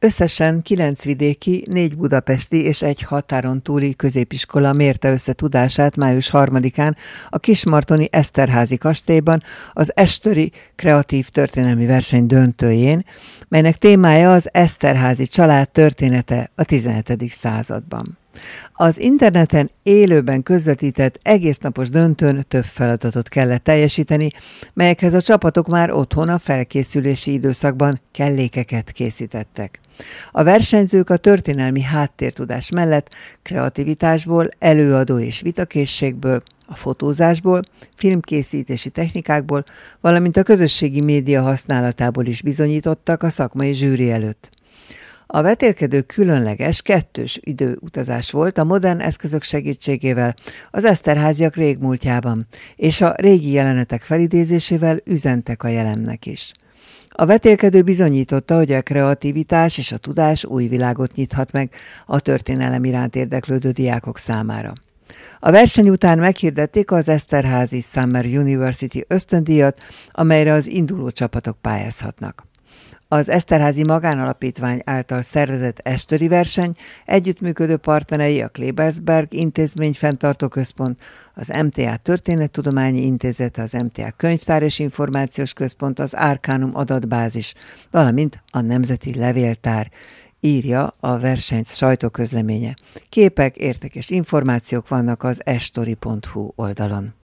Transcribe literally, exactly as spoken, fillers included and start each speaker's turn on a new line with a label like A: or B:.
A: Összesen kilenc vidéki, négy budapesti és egy határon túli középiskola mérte össze tudását május harmadikán a Kismartoni Eszterházy kastélyban az Estöri Kreatív Történelmi Verseny döntőjén, melynek témája az Eszterházy család története a tizenhetedik században. Az interneten élőben közvetített egésznapos döntőn több feladatot kellett teljesíteni, melyekhez a csapatok már otthon a felkészülési időszakban kellékeket készítettek. A versenyzők a történelmi háttértudás mellett kreativitásból, előadó és vitakészségből, a fotózásból, filmkészítési technikákból, valamint a közösségi média használatából is bizonyítottak a szakmai zsűri előtt. A vetélkedő különleges, kettős időutazás volt a modern eszközök segítségével az eszterházyak régmúltjában, és a régi jelenetek felidézésével üzentek a jelennek is. A vetélkedő bizonyította, hogy a kreativitás és a tudás új világot nyithat meg a történelem iránt érdeklődő diákok számára. A verseny után meghirdették az Eszterházy Summer University ösztöndíjat, amelyre az induló csapatok pályázhatnak. Az Eszterházy Magánalapítvány által szervezett Estöri verseny együttműködő partnerei a Klebersberg Intézmény Fenntartó Központ, az em té á Történettudományi Intézet, az em té á Könyvtár és Információs Központ, az Arcanum adatbázis, valamint a Nemzeti Levéltár, írja a verseny sajtóközleménye. Képek, értékes információk vannak az estori pont hu oldalon.